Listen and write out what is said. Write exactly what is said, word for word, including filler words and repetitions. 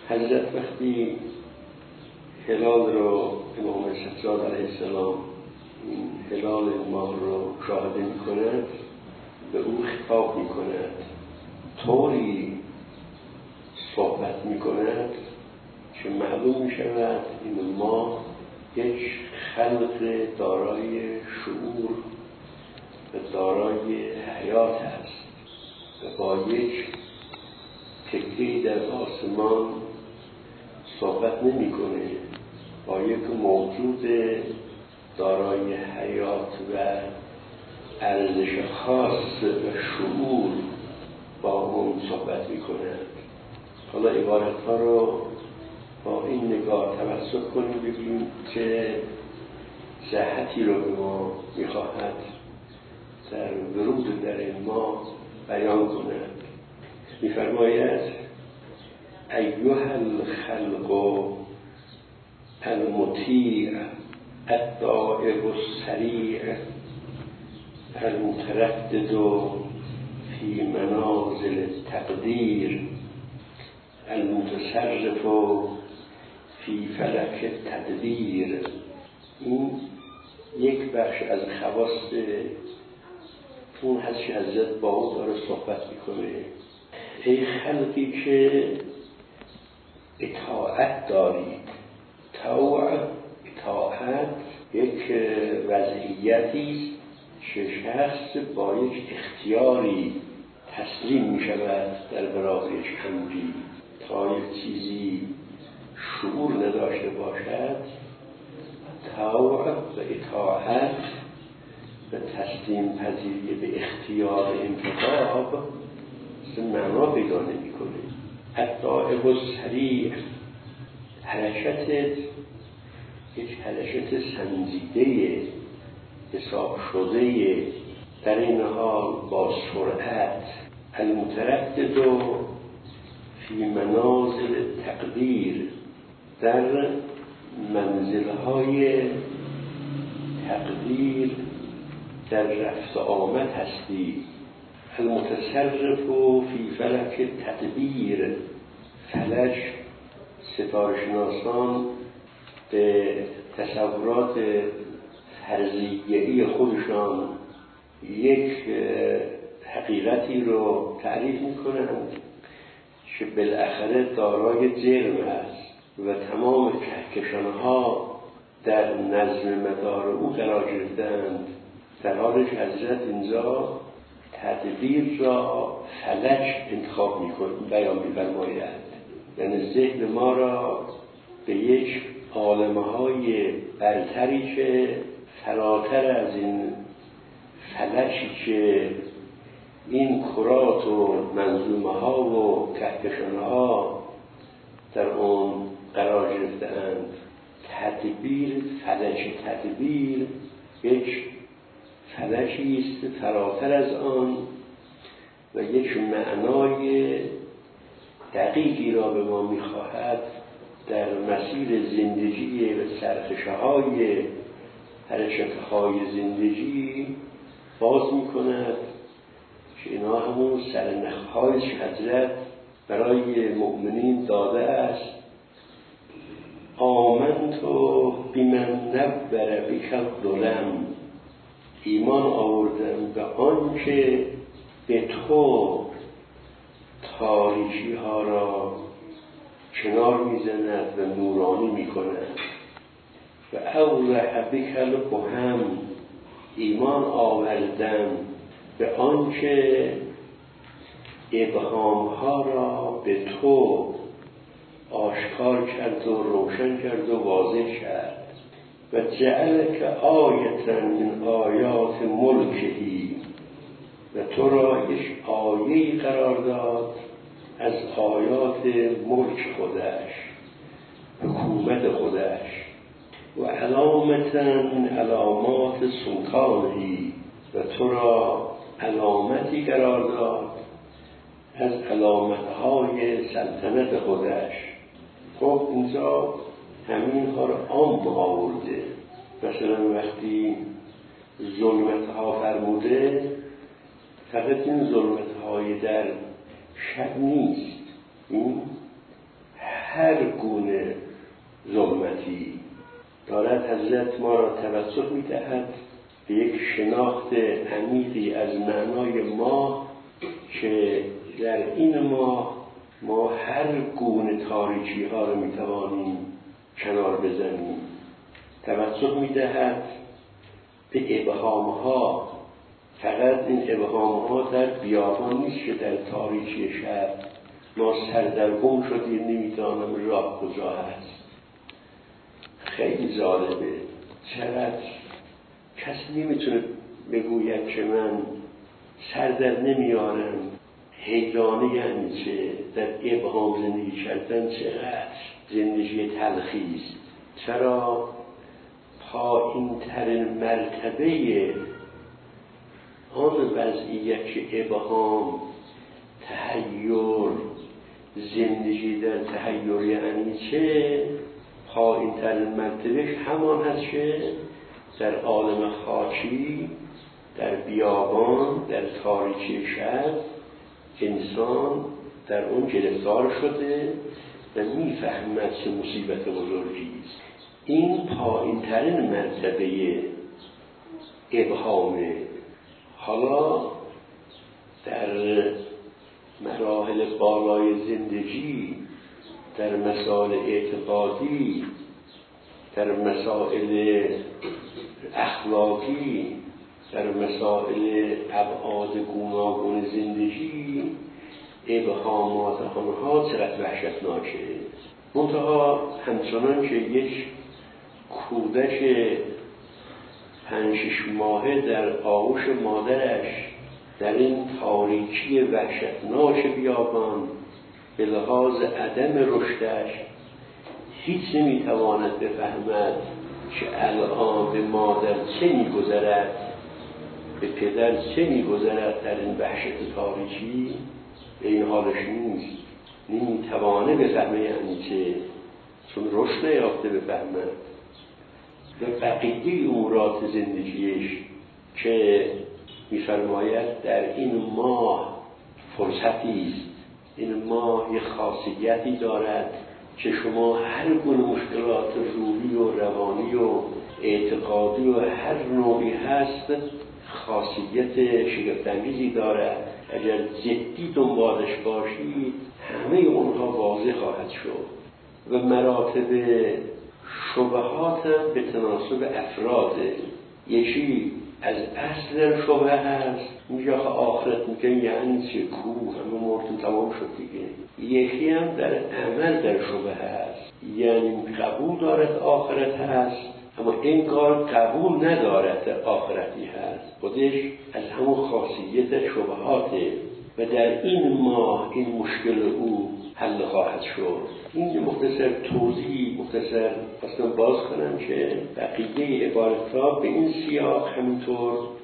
حضرت وقتی هلال رو امام سجاد علیه السلام این هلال ماه رو مشاهده می کند، به او خطاب می کند، طوری صحبت می کند که معلوم می شود این ماه یک خلق دارای شعور و دارای حیات است و با یک تکه‌ای در آسمان صحبت نمی کنه، با یک موجود دارای حیات و ارزش خاص و شعور با اون صحبت می کند. حالا عبارت ها رو با این نگاه توسط کنیم ببینیم چه صحتی رو به ما می خواهد در ورود در این ما بیان کند. می فرماید ایها الخلق المطیع الدائب السریع المتردد فی منازل التقدیر المتصرف فی فلک التدبیر. این یک بخش از خواص اون هست که حضرت با اون داره صحبت میکنه. ای خلقی که اطاعت دارید. طوع، اطاعت یک وضعیتی که شخص با یک اختیاری تسلیم می شود در برابر یک امری. تا یک چیزی شعور نداشته باشد، طوع و اطاعت و تسلیم پذیری به اختیار انتخاب معنا پیدا نمی کنه. الدائب السریع، حرکت یک حرکت سنجیده حساب شده در این حال با سرعت. المتردد فی منازل تقدیر، در منزلهای تقدیر در رفت آمد هستی. المتصرف فی فلک تدبیر، فلک ستاره شناسان به تصورات فرضیه‌ای خودشان یک حقیقتی رو تعریف می‌کنند که بالاخره دارای جرم است و تمام کهکشان‌ها در نظم مدار او قرار گرفتند، در حالی که حضرت اینجا تدبیر را فلک انتخاب می‌کند، بیان می‌فرماید. یعنی ذهن ما را به یک عالم‌های برتری که فراتر از این فلکی که این کرات و منظومه‌ها و کهکشان‌ها در اون قرار گرفته‌اند. تدبیر، فلک تدبیر یک فلکی است فراتر از آن و یک معنای دقیقی را به ما می‌خواهد در مسیر زندگی و سرخشه‌های حرکت‌های زندگی باز می‌کند که اینا همون سرنخ‌های که حضرت برای مؤمنین داده است. آمنت بمن نور بک الظلم، ایمان آوردم به آن که به تو تاریکی ها را کنار میزند و نورانی میکند. و اوضح بک الوهم، ایمان آوردم به آن که ابهام ها را به تو آشکار کرد و روشن کرد و واضح کرد. و جعلک آیة من آیات ملکهی، و تو را یک آیه‌ای قرار داد از آیات ملک خودش، حکومت خودش. و علامة من علامات سلطانهی، و تو را علامتی قرار داد از علامتهای سلطنت خودش. خب اینجا همین ها رو عام آورده. مثلا وقتی ظلمت ها فرموده، فقط این ظلمت های در شب نیست، این هر گونه ظلمتی دارد حضرت ما را توسل می‌دهد به یک شناخت عمیقی از معنای ما که در این ماه ما هر گونه تاریکی ها رو می‌توانیم کنار بزنیم. توسل می‌دهد به ابهام ها، فقط این ابهام ها در بیابان نیست که در تاریکی شب ما سردرگم شدیم نمی‌دانم راه کجا هست. خیلی جالبه، چقدر کسی نمیتونه بگوید که من سر در نمیارم. حیرانه یعنی چه؟ در ابهام زندگی کردن چقدر زندگی تلخیست. چرا پایین ترین مرتبه آن وضعیت که ابهام، تحیر، زندگی در تحیر یعنی چه؟ پایین ترین مرتبهش همان هست که در عالم خاکی، در بیابان، در تاریکی شب انسان در اون گرفتار شده و میفهمد چه مصیبت بزرگی است. این پایین ترین مرتبه ابهامه. حالا در مراحل بالای زندگی، در مسائل اعتقادی، در مسائل اخلاقی، در مسائل ابعاد گوناگون زندگی، ابهامات آنها چقدر وحشتناکه. منتها همچنان که یک کودک پنج شش ماهه در آغوش مادرش در این تاریکی وحشتناک بیابان به لحاظ عدم رشدش هیچ نمیتواند بفهمد که الان به مادر چه میگذرد، به پدر چه میگذرد در این وحشت تاریکی، به این حالش نیست، نمیتوانه بفهمه یعنی چه، چون رشد نیافته بفهمد. و بقیه امورات زندگیش که میفرماید در این ماه فرصتی است، این ماه یک خاصیتی دارد که شما هر گونه مشکلات روحی و روانی و اعتقادی و هر نوعی هست خاصیت شگفت‌انگیزی دارد. اگر جدی دنبالش باشید همه اونها واضح خواهد شد. و مراتب شبهات هم به تناسب افراده. یکی از اصل شبه هست، میگه آخرت میگن یعنی چه، کو همه مردن تمام شد دیگه. یکی هم در عمل در شبه هست، یعنی قبول دارد آخرت هست اما انگار قبول ندارد آخرتی هست. خودش از همون خاصیت شبهاته و در این ماه این مشکل او حل خواهد شد. این مختصر توضیح مختصر خواستم باز کنم که بقیه عبارت‌ها به این سیاق همینطور